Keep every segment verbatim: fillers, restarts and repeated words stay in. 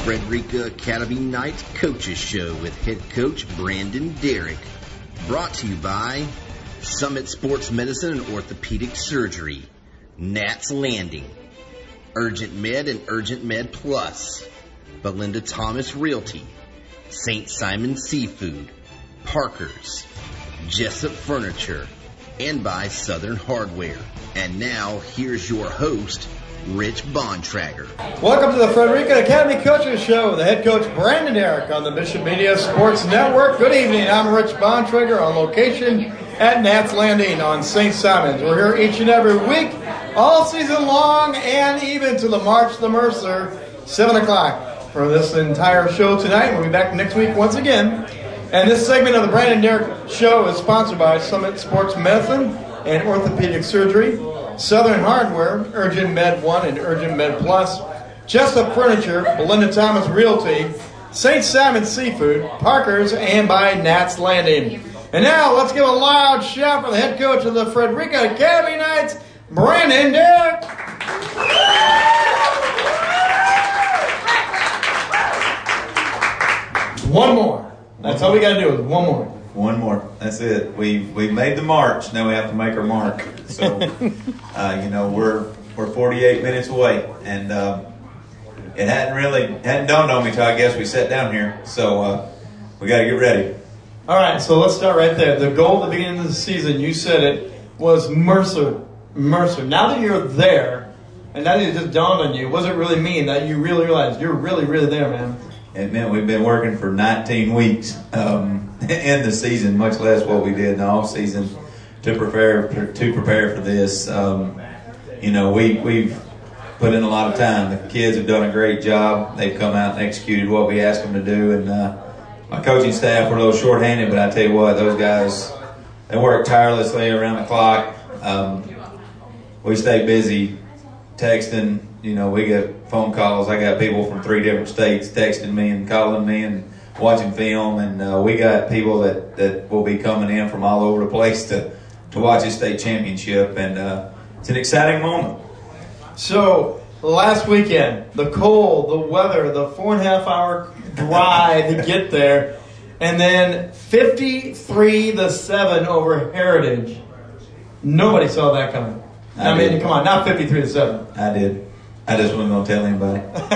Frederica Academy Knights Coaches Show with head coach Brandon Derrick. Brought to you by Summit Sports Medicine and Orthopedic Surgery, Nats Landing, Urgent Med and Urgent Med Plus, Belinda Thomas Realty, Saint Simon Seafood, Parker's, Jessup Furniture, and by Southern Hardware. And now, here's your host, Rich Bontrager. Welcome to the Frederica Academy Coaches Show with the head coach Brandon Derrick on the Bishop Media Sports Network. Good evening. I'm Rich Bontrager on location at Nats Landing on Saint Simons. We're here each and every week, all season long, and even to the March the Mercer, seven o'clock for this entire show tonight. We'll be back next week once again. And this segment of the Brandon Derrick Show is sponsored by Summit Sports Medicine and Orthopedic Surgery, Southern Hardware, Urgent Med one and Urgent Med Plus, Jessup Furniture, Belinda Thomas Realty, Saint Simon Seafood, Parker's, and by Nats Landing. And now let's give a loud shout for the head coach of the Frederica Academy Knights, Brandon Derrick. One more. That's all we got to do is one more. One more. That's it. We've we've made the march. Now we have to make our mark. So, uh, you know, we're we're forty-eight minutes away, and uh, it hadn't really hadn't dawned on me till I guess we sat down here. So uh, we got to get ready. All right. So let's start right there. The goal at the beginning of the season, you said it, was Mercer. Mercer. Now that you're there, and now that it just dawned on you, what does it really mean that you really realize you're really really there, man? It meant we've been working for nineteen weeks um, in the season, much less what we did in the off season to prepare to prepare for this. Um, you know, we we've put in a lot of time. The kids have done a great job. They've come out and executed what we asked them to do. And uh, my coaching staff were a little shorthanded, but I tell you what, those guys, they work tirelessly around the clock. Um, we stay busy texting. You know, we get phone calls. I got people from three different states texting me and calling me and watching film. And uh, we got people that, that will be coming in from all over the place to, to watch this state championship. And uh, it's an exciting moment. So, last weekend, the cold, the weather, the four and a half hour drive to get there, and then fifty-three to seven over Heritage. Nobody saw that coming. I, I mean, did. Come on, not fifty-three to seven. I did. I just wasn't going to tell anybody.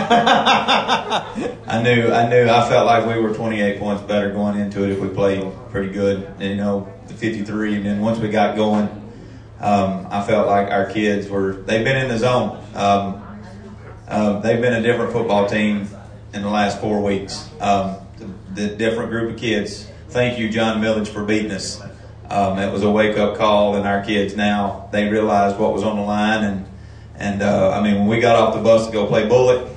I knew, I knew, I felt like we were twenty-eight points better going into it if we played pretty good. And, you know, the fifty-three, and then once we got going, um, I felt like our kids were, they've been in the zone. Um, um, they've been a different football team in the last four weeks. Um, the, the different group of kids. Thank you, John Millage, for beating us. Um, it was a wake-up call, and our kids now, they realized what was on the line. And, and uh, I mean, when we got off the bus to go play Bullitt,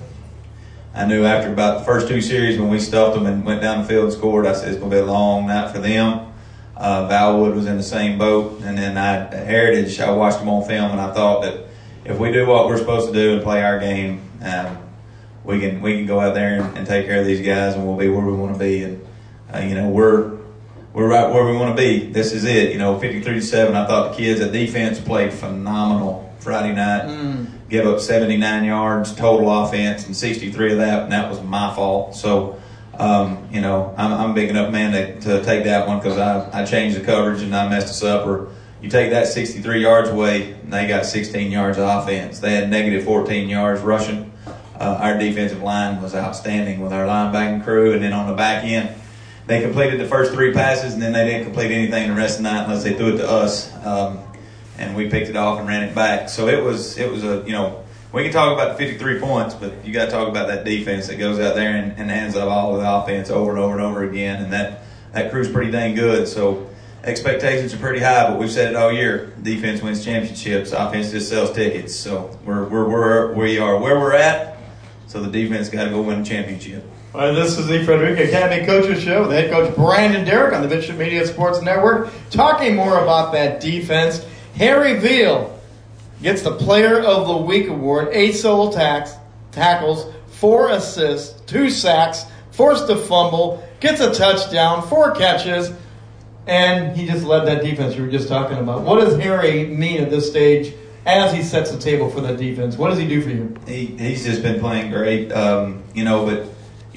I knew after about the first two series when we stuffed them and went down the field and scored, I said it's going to be a long night for them. Uh, Valwood was in the same boat. And then I, at Heritage, I watched them on film, and I thought that if we do what we're supposed to do and play our game, um, we can we can go out there and, and take care of these guys, and we'll be where we want to be. And, uh, you know, we're we're right where we want to be. This is it. You know, fifty-three to seven, I thought the kids at defense played phenomenal Friday night. Mm. Give up seventy-nine yards total offense, and sixty-three of that, and that was my fault. So, um, you know, I'm, I'm a big enough man to, to take that one because I, I changed the coverage and I messed us up. Or you take that sixty-three yards away, and they got sixteen yards of offense. They had negative fourteen yards rushing. Uh, our defensive line was outstanding with our linebacking crew, and then on the back end, they completed the first three passes, and then they didn't complete anything the rest of the night unless they threw it to us. Um, and we picked it off and ran it back. So it was it was a, you know, we can talk about the fifty-three points, but you got to talk about that defense that goes out there and, and hands up all of the offense over and over and over again. And that, that crew's pretty dang good. So expectations are pretty high, but we've said it all year. Defense wins championships. Offense just sells tickets. So we're, we're, we're, we are where we're at. So the defense got to go win a championship. All right, this is the Frederica Academy Coaches Show with head coach Brandon Derrick on the Bishop Media Sports Network. Talking more about that defense. Harry Veal gets the Player of the Week award, eight solo tax, tackles, four assists, two sacks, forced a fumble, gets a touchdown, four catches, and he just led that defense you were just talking about. What does Harry mean at this stage as he sets the table for that defense? What does he do for you? He He's just been playing great, um, you know, but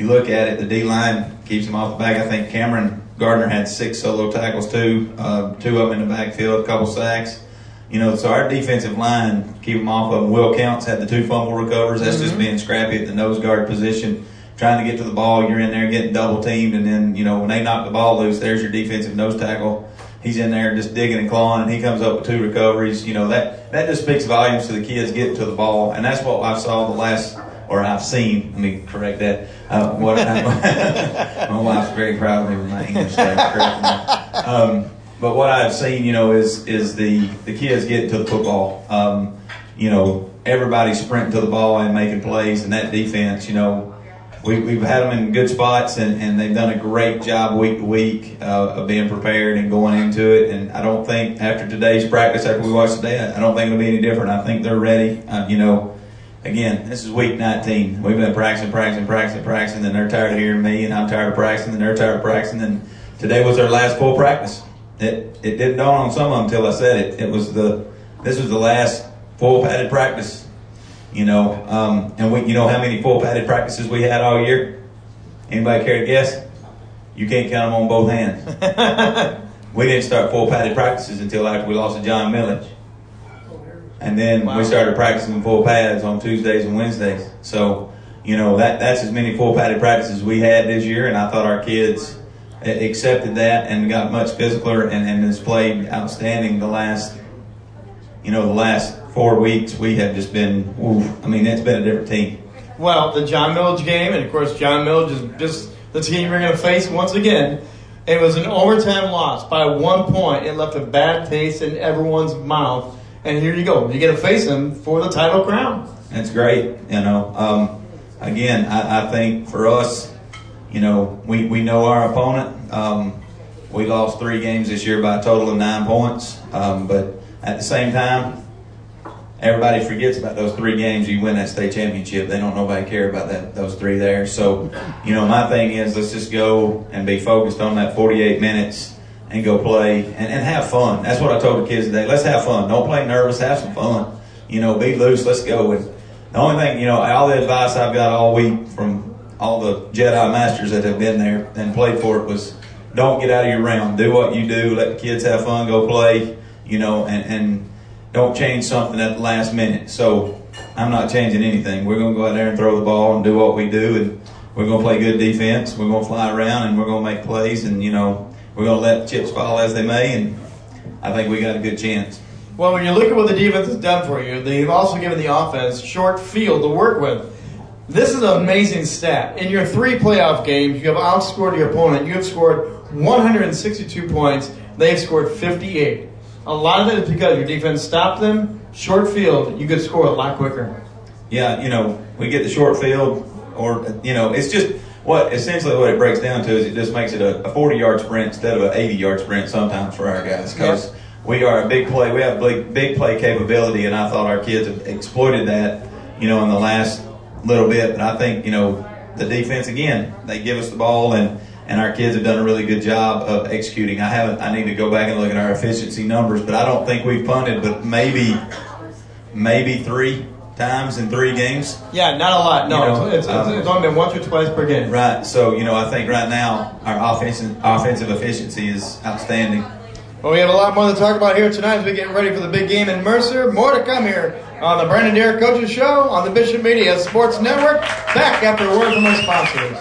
you look at it, the D-line keeps them off the back. I think Cameron Gardner had six solo tackles too, uh, two of them in the backfield, a couple sacks. You know, so our defensive line, keep them off of them. Will Counts had the two fumble recovers. That's mm-hmm. just being scrappy at the nose guard position, trying to get to the ball. You're in there getting double teamed, and then, you know, when they knock the ball loose, there's your defensive nose tackle. He's in there just digging and clawing, and he comes up with two recoveries. You know, that, that just speaks volumes to the kids getting to the ball, and that's what I saw the last, or I've seen, let me correct that. Uh, what I, my wife's very proud of me with my English there. Um, but what I've seen, you know, is is the, the kids getting to the football. Um, you know, everybody sprinting to the ball and making plays, and that defense, you know, We, we've had them in good spots, and, and they've done a great job week to week uh, of being prepared and going into it. And I don't think after today's practice, after we watch today, I don't think it'll be any different. I think they're ready. Uh, you know, again, this is week nineteen. We've been practicing, practicing, practicing, practicing, and they're tired of hearing me, and I'm tired of practicing, and they're tired of practicing. And today was their last full practice. It it didn't dawn on some of them until I said it. It was the this was the last full padded practice. You know, um, and we, you know how many full padded practices we had all year? Anybody care to guess? You can't count them on both hands. We didn't start full padded practices until after we lost to John Millage. And then wow. we started practicing full pads on Tuesdays and Wednesdays. So, you know, that that's as many full padded practices we had this year, and I thought our kids accepted that and got much physicler and, and has played outstanding the last, you know, the last four weeks. We have just been, oof, I mean, it's been a different team. Well, the John Millage game, and of course John Millage is just the team we're going to face once again. It was an overtime loss by one point. It left a bad taste in everyone's mouth. And here you go. You get to face them for the title crown. That's great. You know, um, again, I, I think for us, you know, we, we know our opponent. Um, we lost three games this year by a total of nine points. Um, but at the same time, everybody forgets about those three games. You win that state championship. They don't nobody care about that those three there. So, you know, my thing is let's just go and be focused on that forty-eight minutes and go play and, and have fun. That's what I told the kids today. Let's have fun. Don't play nervous. Have some fun. You know, be loose. Let's go. And the only thing, you know, all the advice I've got all week from all the Jedi Masters that have been there and played for it was don't get out of your round. Do what you do. Let the kids have fun. Go play, you know, and, and don't change something at the last minute. So I'm not changing anything. We're going to go out there and throw the ball and do what we do, and we're going to play good defense. We're going to fly around, and we're going to make plays, and, you know, we're going to let the chips fall as they may, and I think we got a good chance. Well, when you look at what the defense has done for you, they've also given the offense short field to work with. This is an amazing stat. In your three playoff games, you have outscored your opponent. You have scored one hundred sixty-two points. They've scored fifty-eight. A lot of it is because your defense stopped them. Short field, you could score a lot quicker. Yeah, you know, we get the short field, or, you know, it's just what essentially what it breaks down to is it just makes it a forty-yard sprint instead of an eighty-yard sprint sometimes for our guys, because yep. we are a big play. We have big, big play capability, and I thought our kids have exploited that, you know, in the last little bit. But I think, you know, the defense, again, they give us the ball, and And our kids have done a really good job of executing. I haven't. I need to go back and look at our efficiency numbers, but I don't think we've punted, but maybe, maybe three times in three games. Yeah, not a lot. No, you know, it's, it's, um, it's only been once or twice per game. Right. So, you know, I think right now our offensive offensive efficiency is outstanding. Well, we have a lot more to talk about here tonight as we get ready for the big game in Mercer. More to come here on the Brandon Derrick Coaches Show on the Bishop Media Sports Network. Back after a word from our sponsors.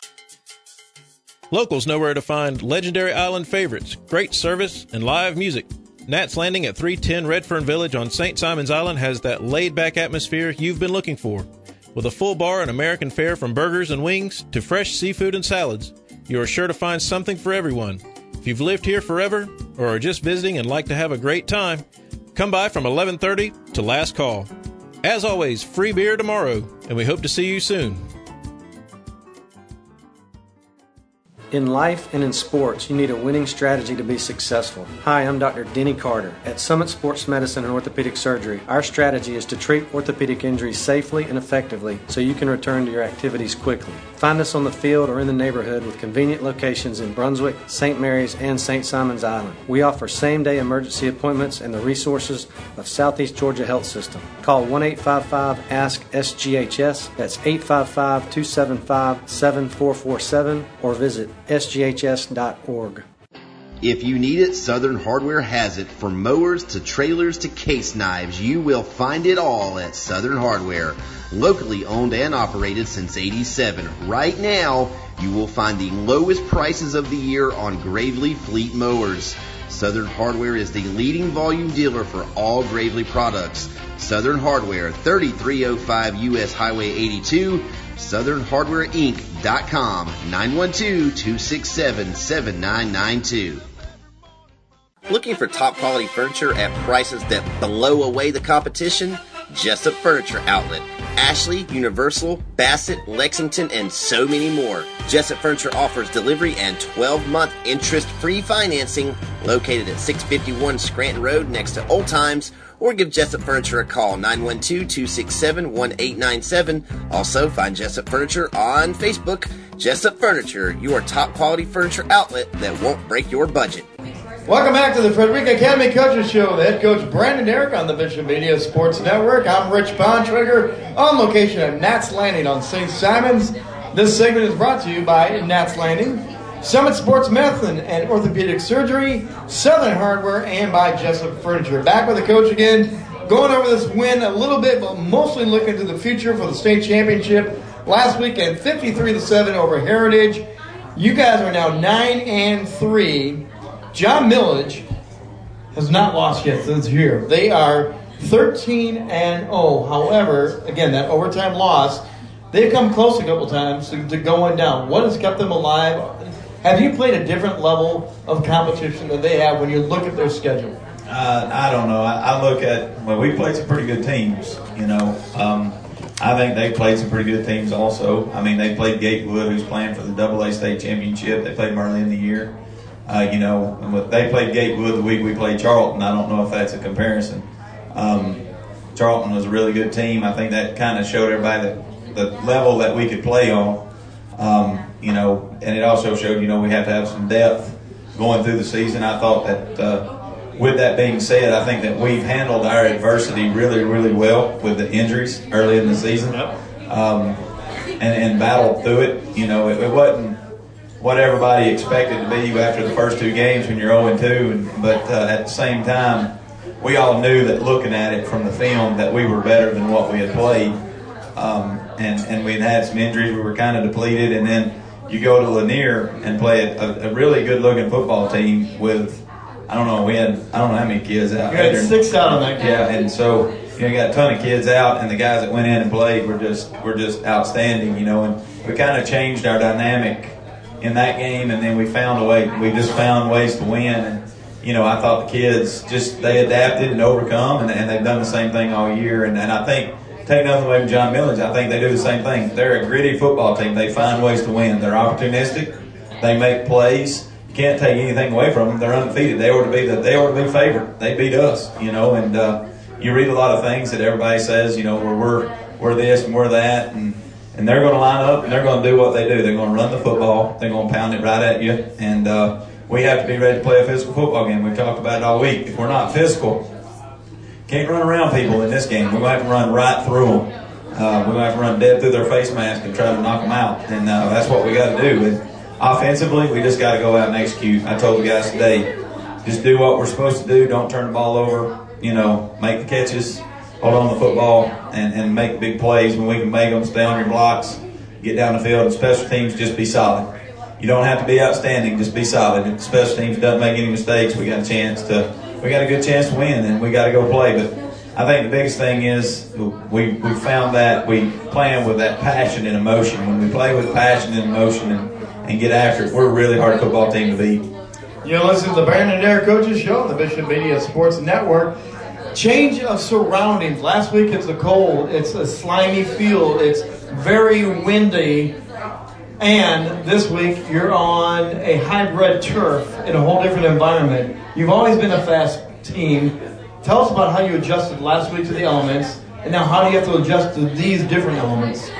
Locals know where to find legendary island favorites, great service, and live music. Nat's Landing at three ten Redfern Village on Saint Simon's Island has that laid-back atmosphere you've been looking for. With a full bar and American fare from burgers and wings to fresh seafood and salads, you are sure to find something for everyone. If you've lived here forever or are just visiting and like to have a great time, come by from eleven thirty to last call. As always, free beer tomorrow, and we hope to see you soon. In life and in sports, you need a winning strategy to be successful. Hi, I'm Doctor Denny Carter. At Summit Sports Medicine and Orthopedic Surgery, our strategy is to treat orthopedic injuries safely and effectively so you can return to your activities quickly. Find us on the field or in the neighborhood with convenient locations in Brunswick, Saint Mary's, and Saint Simons Island. We offer same-day emergency appointments and the resources of Southeast Georgia Health System. Call one eight five five, ask S G H S. That's eight five five, two seven five, seven four four seven or visit S G H S dot org. If you need it, Southern Hardware has it. From mowers to trailers to case knives, you will find it all at Southern Hardware. Locally owned and operated since eighty-seven. Right now, you will find the lowest prices of the year on Gravely Fleet mowers. Southern Hardware is the leading volume dealer for all Gravely products. Southern Hardware, thirty-three oh five U S Highway eighty-two, southern hardware inc dot com, nine one two, two six seven, seven nine nine two. Looking for top quality furniture at prices that blow away the competition? Jessup Furniture Outlet. Ashley, Universal, Bassett, Lexington, and so many more. Jessup Furniture offers delivery and twelve-month interest-free financing located at six fifty-one Scranton Road next to Old Times, or give Jessup Furniture a call, nine one two, two six seven, one eight nine seven. Also, find Jessup Furniture on Facebook. Jessup Furniture, your top quality furniture outlet that won't break your budget. Welcome back to the Frederica Academy Coaches Show. The head coach Brandon Derrick on the Bishop Media Sports Network. I'm Rich Bontrager on location at Nats Landing on Saint Simons. This segment is brought to you by Nats Landing, Summit Sports Medicine and Orthopedic Surgery, Southern Hardware, and by Jessup Furniture. Back with the coach again, going over this win a little bit, but mostly looking to the future for the state championship last weekend, fifty-three to seven over Heritage. You guys are now nine and three. John Millage has not lost yet this year. They are thirteen and oh. However, again, that overtime loss, they've come close a couple times to, to going down. What has kept them alive? Have you played a different level of competition than they have when you look at their schedule? Uh, I don't know. I, I look at, well, we played some pretty good teams, you know. Um, I think they played some pretty good teams also. I mean, they played Gatewood, who's playing for the double A state championship. They played them early in the year. Uh, you know, and they played Gatewood the week we played Charlton. I don't know if that's a comparison. Um, Charlton was a really good team. I think that kind of showed everybody that the level that we could play on. Um, you know, and it also showed, you know, we have to have some depth going through the season. I thought that uh, with that being said, I think that we've handled our adversity really, really well with the injuries early in the season, um, and, and battled through it. You know, it, it wasn't what everybody expected to be after the first two games when you're oh and two, but uh, at the same time, we all knew that looking at it from the film that we were better than what we had played, um, and, and we'd had some injuries. We were kind of depleted, and then you go to Lanier and play a, a really good-looking football team with, I don't know, we had, I don't know how many kids out. You had six out on that game. Yeah, and so you know, you got a ton of kids out, and the guys that went in and played were just were just outstanding, you know, and we kind of changed our dynamic in that game, and then we found a way. We just found ways to win, and you know, I thought the kids just they adapted and overcome, and, and they've done the same thing all year. And, and I think, take nothing away from John Millage, I think they do the same thing. They're a gritty football team. They find ways to win. They're opportunistic. They make plays. You can't take anything away from them. They're undefeated. They ought to be the they ought to be favored. They beat us, you know. And uh, you read a lot of things that everybody says, you know, where we're we're this and we're that, and. And they're going to line up, and they're going to do what they do. They're going to run the football. They're going to pound it right at you. And uh, we have to be ready to play a physical football game. We've talked about it all week. If we're not physical, can't run around people in this game. We're going to have to run right through them. Uh, we're going to have to run dead through their face mask and try to knock them out. And uh, that's what we got to do. And offensively, we just got to go out and execute. I told the guys today, just do what we're supposed to do. Don't turn the ball over. You know, make the catches. Hold on to the football and, and make big plays when we can make them. Stay on your blocks, get down the field, and special teams, just be solid. You don't have to be outstanding, just be solid. If special teams doesn't make any mistakes, we got a chance to, we got a good chance to win, and we got to go play. But I think the biggest thing is we we found that we playing with that passion and emotion. When we play with passion and emotion and, and get after it, we're a really hard football team to beat. You're listening to the Brandon Derrick Coaches Show on the Bishop Media Sports Network. Change of surroundings. Last week it's a cold, it's a slimy field, it's very windy. And this week, you're on a hybrid turf in a whole different environment. You've always been a fast team. Tell us about how you adjusted last week to the elements, and now how do you have to adjust to these different elements?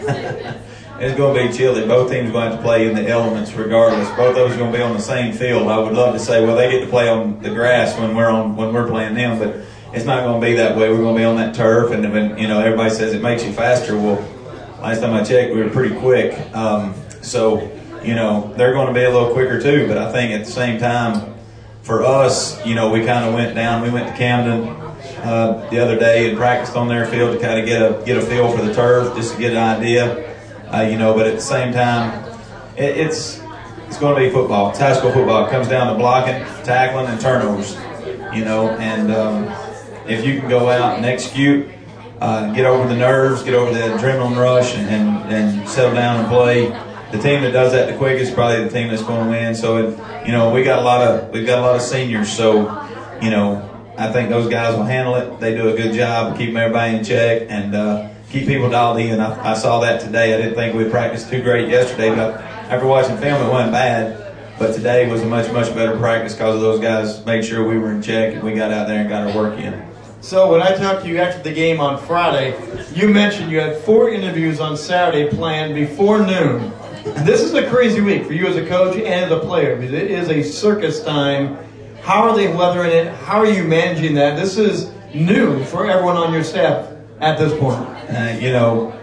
It's going to be chilly. Both teams are going to have to play in the elements regardless. Both of those are going to be on the same field. I would love to say, well, they get to play on the grass when we're on when we're playing them, but it's not going to be that way. We're going to be on that turf, and when, you know, everybody says it makes you faster. Well, last time I checked, we were pretty quick. Um, so, you know, they're going to be a little quicker too. But I think at the same time, for us, you know, we kind of went down. We went to Camden uh, the other day and practiced on their field to kind of get a get a feel for the turf, just to get an idea. Uh, you know, but at the same time, it, it's it's going to be football. It's high school football. It comes down to blocking, tackling, and turnovers. You know, and um, if you can go out and execute, uh, get over the nerves, get over the adrenaline rush, and, and, and settle down and play. The team that does that the quickest is probably the team that's going to win. So, it, you know, we got a lot of we've got a lot of seniors. So, you know, I think those guys will handle it. They do a good job of keeping everybody in check and uh, keep people dialed in. I, I saw that today. I didn't think we practiced too great yesterday, but after watching film, it wasn't bad. But today was a much, much better practice because of those guys made sure we were in check and we got out there and got our work in. So when I talked to you after the game on Friday, you mentioned you had four interviews on Saturday planned before noon. This is a crazy week for you as a coach and as a player because it is a circus time. How are they weathering it? How are you managing that? This is new for everyone on your staff at this point. Uh, you know,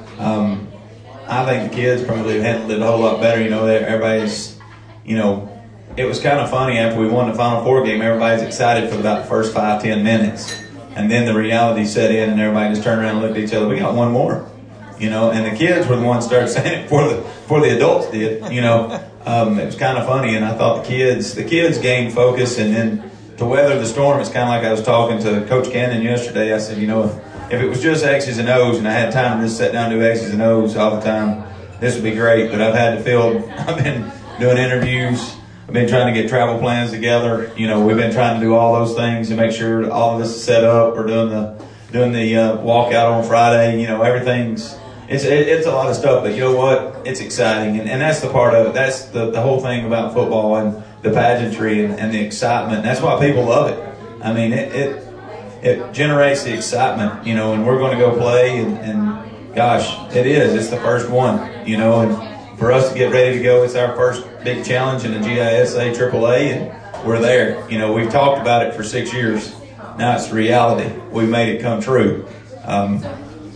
um, I think the kids probably handled it a whole lot better. You know, everybody's, you know, it was kind of funny after we won the Final Four game. Everybody's excited for about the first five, ten minutes. And then the reality set in and everybody just turned around and looked at each other. We got one more. You know, and the kids were the ones that started saying it before the, before the adults did. You know, um, it was kind of funny. And I thought the kids, the kids gained focus. And then to weather the storm, it's kind of like I was talking to Coach Cannon yesterday. I said, you know, if, if it was just X's and O's and I had time to just sit down and do X's and O's all the time, this would be great. But I've had to field, I've been doing interviews. I've been trying to get travel plans together. You know, we've been trying to do all those things to make sure all of this is set up. We're doing the doing the uh, walkout on Friday. You know, everything's it's it, it's a lot of stuff. But you know what? It's exciting, and, and that's the part of it. That's the, the whole thing about football and the pageantry and, and the excitement. That's why people love it. I mean, it it, it generates the excitement. You know, and we're going to go play, and, and gosh, it is. It's the first one. You know, and for us to get ready to go, it's our first big challenge in the G I S A triple A, and we're there. You know, we've talked about it for six years. Now it's reality. We've made it come true. Um,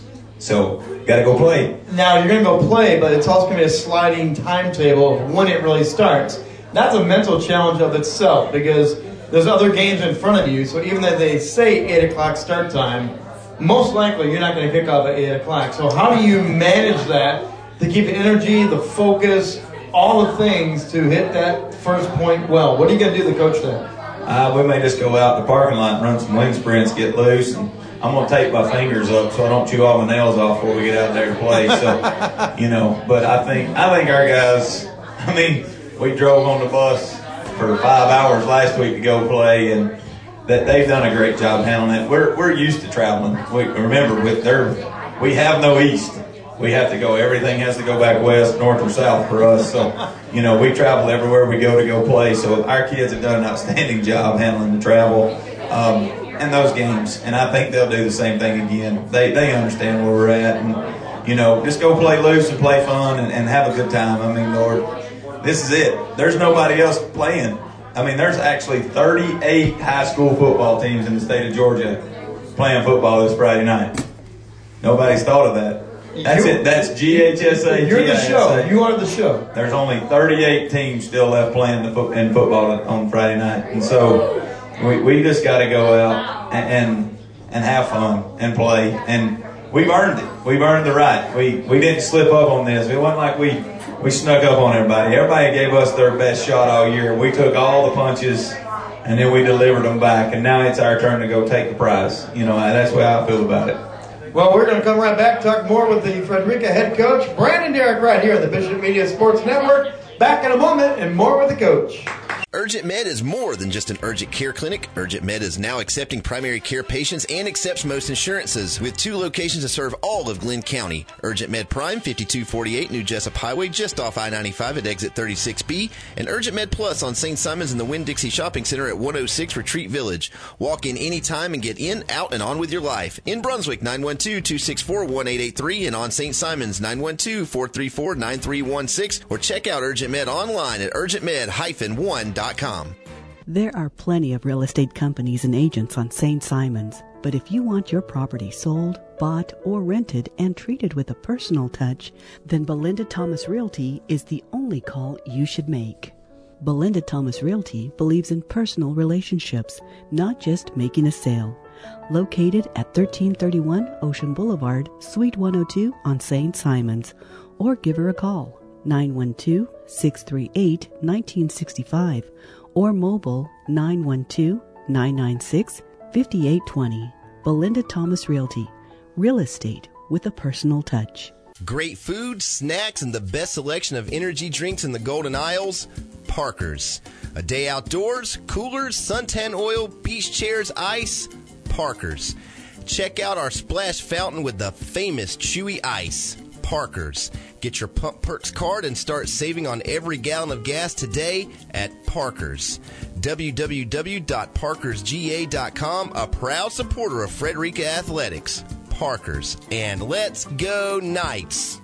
so, got to go play. Now, you're going to go play, but it's also going to be a sliding timetable of when it really starts. That's a mental challenge of itself because there's other games in front of you. So even though they say eight o'clock start time, most likely you're not going to kick off at eight o'clock. So how do you manage that to keep the energy, the focus, all the things to hit that first point well? What are you going to do to coach that? Uh, we may just go out the parking lot and run some wind sprints, get loose. And I'm going to tape my fingers up so I don't chew all my nails off before we get out there to play. So, you know, but I think I think our guys, I mean, we drove on the bus for five hours last week to go play, and that they've done a great job handling it. We're we're used to traveling. We remember with their we have no east. We have to go, everything has to go back west, north, or south for us. So, you know, we travel everywhere we go to go play. So our kids have done an outstanding job handling the travel um, and those games. And I think they'll do the same thing again. They they understand where we're at. And, you know, just go play loose and play fun and, and have a good time. I mean, Lord, this is it. There's nobody else playing. I mean, there's actually thirty-eight high school football teams in the state of Georgia playing football this Friday night. Nobody's thought of that. That's you, it. That's G H S A. You're G I S A. the show. You are the show. There's only thirty-eight teams still left playing the fo- in football on Friday night, and so we we just got to go out and, and and have fun and play. And we've earned it. We've earned the right. We we didn't slip up on this. It wasn't like we we snuck up on everybody. Everybody gave us their best shot all year. We took all the punches, and then we delivered them back. And now it's our turn to go take the prize. You know, that's the way I feel about it. Well, we're going to come right back, talk more with the Frederica head coach, Brandon Derrick, right here at the Bishop Media Sports Network. Back in a moment and more with the coach. Urgent Med is more than just an urgent care clinic. Urgent Med is now accepting primary care patients and accepts most insurances, with two locations to serve all of Glenn County. Urgent Med Prime, fifty-two forty-eight New Jessup Highway, just off I ninety-five at exit thirty-six B, and Urgent Med Plus on Saint Simons in the Winn-Dixie Shopping Center at one oh six Retreat Village. Walk in anytime and get in, out, and on with your life. In Brunswick, nine one two, two six four, one eight eight three, and on Saint Simons, nine one two, four three four, nine three one six, or check out Urgent Med online at urgent med dash one dot com. There are plenty of real estate companies and agents on Saint Simons, but if you want your property sold, bought, or rented and treated with a personal touch, then Belinda Thomas Realty is the only call you should make. Belinda Thomas Realty believes in personal relationships, not just making a sale. Located at thirteen thirty-one Ocean Boulevard, Suite one oh two on Saint Simons, or give her a call, nine one two, six three eight, one nine six five, or mobile nine one two, nine nine six, five eight two zero. Belinda Thomas Realty, real estate with a personal touch. Great food, snacks, and the best selection of energy drinks in the Golden Isles? Parker's. A day outdoors, coolers, suntan oil, beach chairs, ice? Parker's. Check out our splash fountain with the famous chewy ice. Parker's. Get your Pump Perks card and start saving on every gallon of gas today at Parker's. w w w dot parkers g a dot com, a proud supporter of Frederica Athletics. Parker's. And let's go Knights!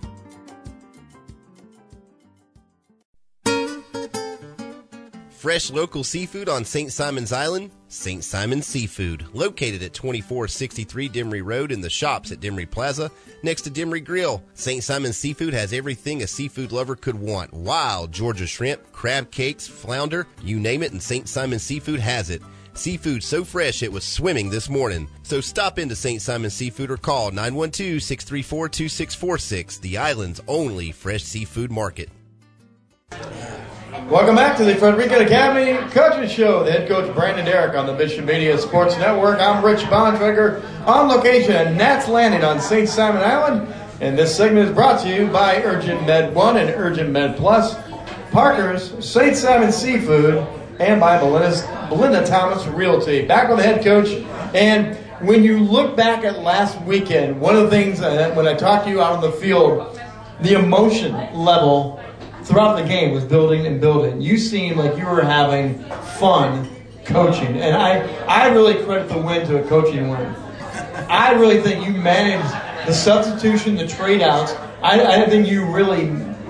Fresh local seafood on Saint Simons Island? Saint Simons Seafood, located at twenty-four sixty-three Demery Road in the shops at Demery Plaza, next to Demery Grill. Saint Simons Seafood has everything a seafood lover could want. Wild Georgia shrimp, crab cakes, flounder, you name it, and Saint Simons Seafood has it. Seafood so fresh it was swimming this morning. So stop into Saint Simons Seafood or call nine one two, six three four, two six four six, the island's only fresh seafood market. Welcome back to the Frederica Academy Coaches Show. The head coach Brandon Derrick on the Mission Media Sports Network. I'm Rich Bontrager on location at Nats Landing on Saint Simon Island. And this segment is brought to you by Urgent Med one and Urgent Med Plus, Parker's, Saint Simon Seafood, and by Belinda, Belinda Thomas Realty. Back with the head coach. And when you look back at last weekend, one of the things that when I talked to you out on the field, the emotion level throughout the game was building and building. You seemed like you were having fun coaching. And I, I really credit the win to a coaching win. I really think you managed the substitution, the trade-outs. I, I think you really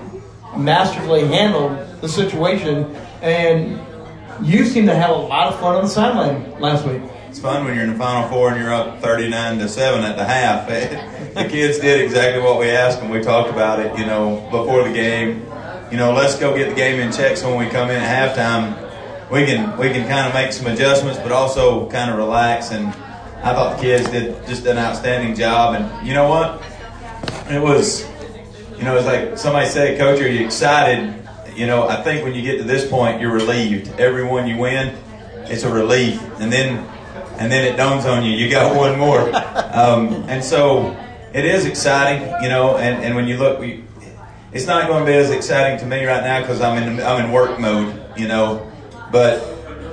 masterfully handled the situation. And you seem to have a lot of fun on the sideline last week. It's fun when you're in the Final Four and you're up thirty-nine to seven at the half. The kids did exactly what we asked them. We talked about it, you know, before the game. You know, let's go get the game in check so when we come in at halftime, we can we can kind of make some adjustments, but also kind of relax. And I thought the kids did just an outstanding job. And you know what? It was, you know, it's like somebody said, Coach, are you excited? You know, I think when you get to this point, you're relieved. Every one you win, it's a relief. And then and then it dawns on you, you got one more. Um, and so it is exciting, you know, and, and when you look, we, it's not going to be as exciting to me right now because I'm in I'm in work mode, you know. But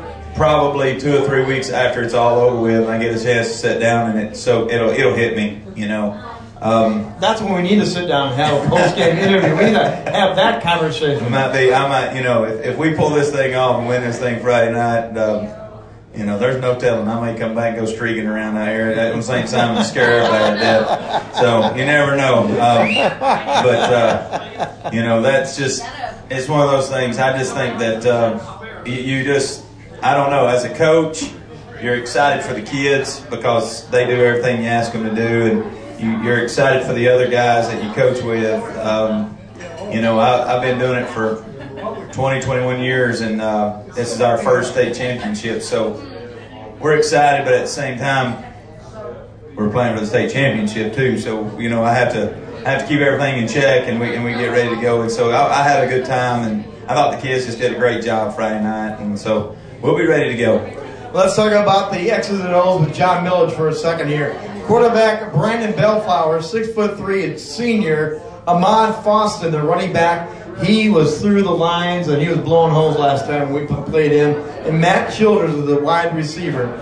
probably two or three weeks after it's all over with, I get a chance to sit down and it so it'll it'll hit me, you know. Um, That's when we need to sit down and have a post-game interview. We need to have that conversation. It might be, I might, you know, if, if we pull this thing off and win this thing Friday night, um, you know, there's no telling. I may come back and go streaking around out here at Saint Simon, scare everybody to death. So you never know. Um, but uh, you know, that's just it's one of those things. I just think that uh, you, you just, I don't know. As a coach, you're excited for the kids because they do everything you ask them to do, and you, you're excited for the other guys that you coach with. Um, you know, I, I've been doing it for twenty, twenty-one years, and uh, this is our first state championship. So we're excited, but at the same time, we're playing for the state championship too. So you know, I have to I have to keep everything in check, and we and we get ready to go. And so I, I had a good time, and I thought the kids just did a great job Friday night, and so we'll be ready to go. Let's talk about the X's and O's with John Millage for a second here. Quarterback Brandon Bellflower, six foot three, senior. Ahmad Foston, the running back He was through the lines, and he was blowing holes last time we played him. And Matt Childers is the wide receiver.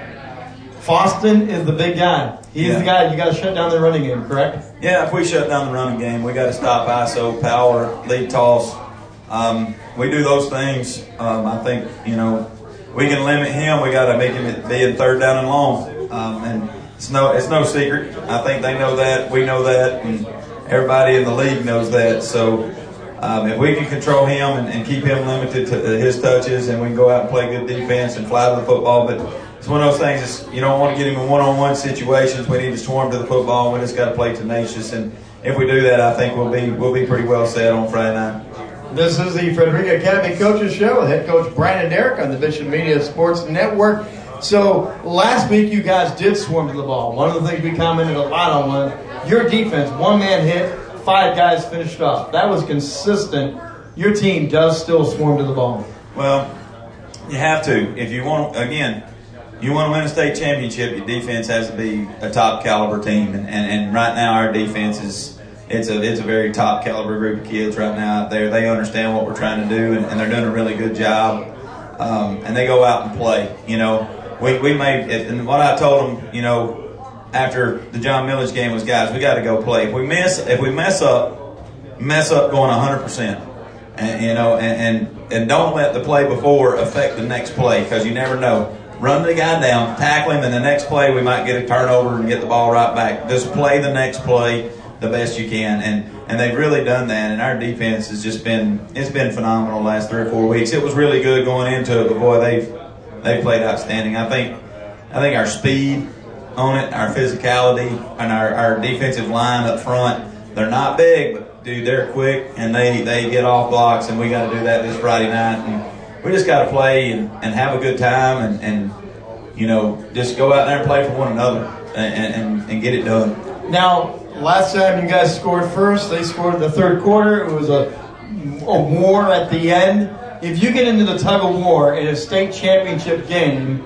Foston is the big guy. He's yeah. the guy you got to shut down the running game, correct? Yeah, if we shut down the running game, we got to stop I S O, power, lead toss. Um, we do those things. Um, I think, you know, we can limit him. We got to make him be in third down and long. Um, and it's no, it's no secret. I think they know that. We know that. And everybody in the league knows that. So um, if we can control him and, and keep him limited to his touches, and we can go out and play good defense and fly to the football. But it's one of those things, is you don't want to get him in one-on-one situations. We need to swarm to the football, and we just got to play tenacious. And if we do that, I think we'll be we'll be pretty well set on Friday night. This is the Frederica Academy Coaches Show with head coach Brandon Derrick on the Bishop Media Sports Network. So last week you guys did swarm to the ball. One of the things we commented a lot on was your defense, one man hit, five guys finished off. That was consistent. Your team does still swarm to the ball. Well, you have to. If you want, again, you want to win a state championship, your defense has to be a top caliber team. And, and, and right now our defense is It's a it's a very top caliber group of kids right now out there. They understand what we're trying to do, and, and they're doing a really good job. Um, and they go out and play. You know, we we made it, and what I told them, you know, after the John Millage game was, guys, we got to go play. If we miss if we mess up, mess up going one hundred percent. And you know, and, and and don't let the play before affect the next play, because you never know. Run the guy down, tackle him, and the next play we might get a turnover and get the ball right back. Just play the next play the best you can, and and they've really done that. And our defense has just been it's been phenomenal the last three or four weeks. It was really good going into it, but boy, they've they played outstanding. I think I think our speed on it, our physicality, and our, our defensive line up front, they're not big, but dude, they're quick, and they, they get off blocks, and we got to do that this Friday night. And we just got to play and, and have a good time, and, and you know, just go out there and play for one another and, and, and get it done. Now, last time you guys scored first, they scored in the third quarter. It was a, a war at the end. If you get into the tug of war in a state championship game,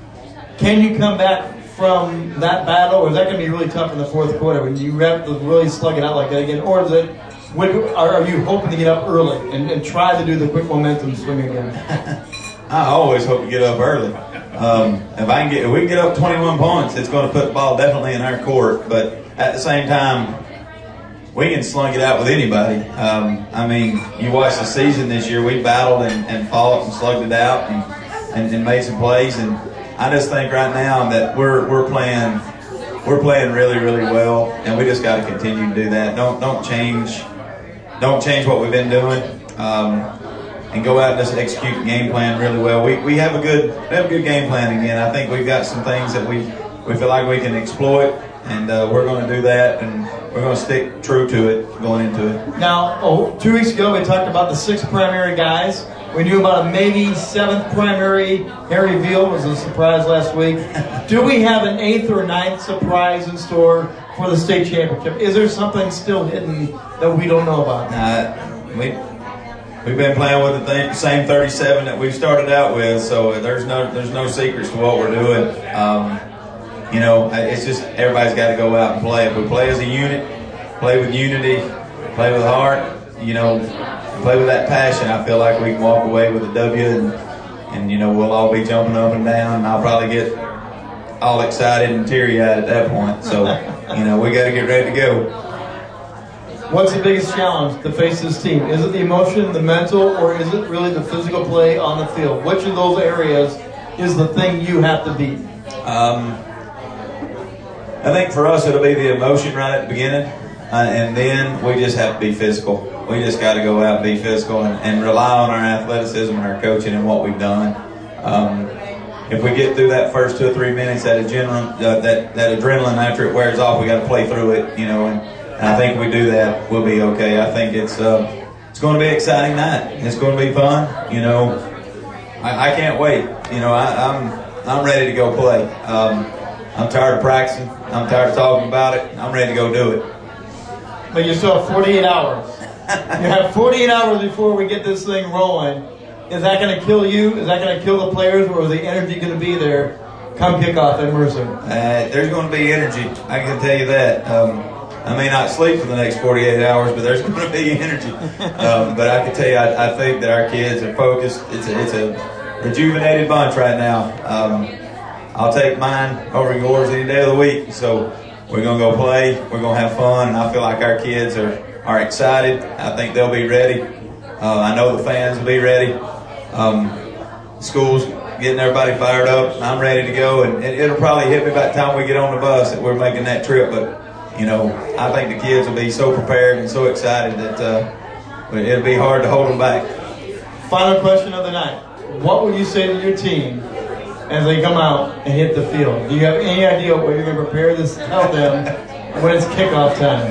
can you come back from that battle, or is that going to be really tough in the fourth quarter when you have to really slug it out like that again? Or is it, are you hoping to get up early and, and try to do the quick momentum swing again? I always hope to get up early. Um, if I can get, if we can get up twenty-one points, it's going to put the ball definitely in our court. But at the same time, we can slug it out with anybody. Um, I mean, you watch the season this year. We battled and, and fought and slugged it out and, and, and made some plays. And I just think right now that we're we're playing we're playing really really well, and we just got to continue to do that. Don't don't change don't change what we've been doing. Um, And go out and just execute the game plan really well. We we have a good we have a good game plan again. I think we've got some things that we, we feel like we can exploit, and uh, we're going to do that, and we're going to stick true to it going into it. Now, oh, two weeks ago we talked about the six primary guys. We knew about a maybe seventh primary. Harry Veal was a surprise last week. Do we have an eighth or ninth surprise in store for the state championship? Is there something still hidden that we don't know about? Uh, we. We've been playing with the th- same thirty-seven that we started out with, so there's no there's no secrets to what we're doing. Um, you know, it's just everybody's got to go out and play. If we play as a unit, play with unity, play with heart, you know, play with that passion, I feel like we can walk away with a W, and, and you know, we'll all be jumping up and down, and I'll probably get all excited and teary-eyed at that point. So, you know, we got to get ready to go. What's the biggest challenge to face this team? Is it the emotion, the mental, or is it really the physical play on the field? Which of those areas is the thing you have to beat? Um, I think for us it'll be the emotion right at the beginning, uh, and then we just have to be physical. We just got to go out and be physical and, and rely on our athleticism and our coaching and what we've done. Um, if we get through that first two or three minutes, that adrenaline, uh, that, that adrenaline after it wears off, we got to play through it, you know, and And I think if we do that, we'll be okay. I think it's uh, it's going to be an exciting night. It's going to be fun. You know, I, I can't wait. You know, I, I'm I'm ready to go play. Um, I'm tired of practicing. I'm tired of talking about it. I'm ready to go do it. But you still have forty-eight hours. You have forty-eight hours before we get this thing rolling. Is that going to kill you? Is that going to kill the players, or is the energy going to be there come kickoff at Mercer? Uh, there's going to be energy. I can tell you that. Um, I may not sleep for the next forty-eight hours, but there's going to be energy. Um, but I can tell you, I, I think that our kids are focused. It's a, it's a rejuvenated bunch right now. Um, I'll take mine over yours any day of the week. So we're going to go play. We're going to have fun. And I feel like our kids are, are excited. I think they'll be ready. Uh, I know the fans will be ready. Um, school's getting everybody fired up. I'm ready to go. And it, it'll probably hit me by the time we get on the bus that we're making that trip. But you know, I think the kids will be so prepared and so excited that uh, it'll be hard to hold them back. Final question of the night. What would you say to your team as they come out and hit the field? Do you have any idea what you're going to prepare to tell them when it's kickoff time?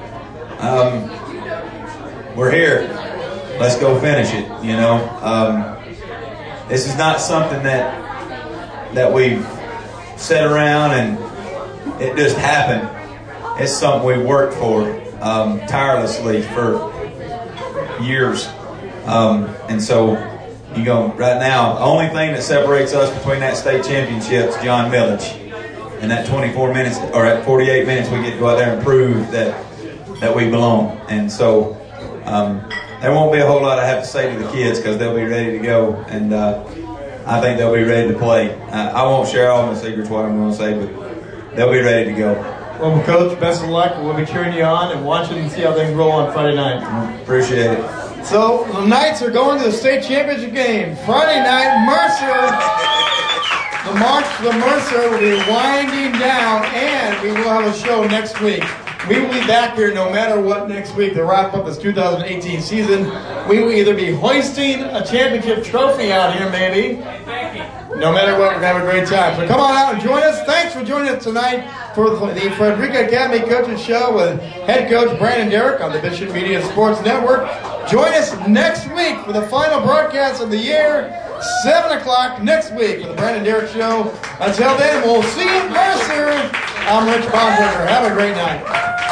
Um, we're here. Let's go finish it, you know. Um, this is not something that, that we've sat around and it just happened. It's something we worked for um, tirelessly for years. Um, and so, you go, right now, the only thing that separates us between that state championship is John Millage. And that twenty-four minutes, or at forty-eight minutes, we get to go out there and prove that that we belong. And so, um, there won't be a whole lot I have to say to the kids because they'll be ready to go. And uh, I think they'll be ready to play. Uh, I won't share all my secrets, what I'm going to say, but they'll be ready to go. Well, Coach, best of luck. We'll be cheering you on and watching and see how things roll on Friday night. Appreciate it. So the Knights are going to the state championship game. Friday night, Mercer, the March to the Mercer will be winding down, and we will have a show next week. We will be back here no matter what next week to wrap up this two thousand eighteen season. We will either be hoisting a championship trophy out here, maybe. No matter what, we're going to have a great time. So come on out and join us. Thanks for joining us tonight for the Frederica Academy Coaches Show with head coach Brandon Derrick on the Bishop Media Sports Network. Join us next week for the final broadcast of the year, seven o'clock next week for the Brandon Derrick Show. Until then, we'll see you at Mercer. I'm Rich Bontrager. Have a great night.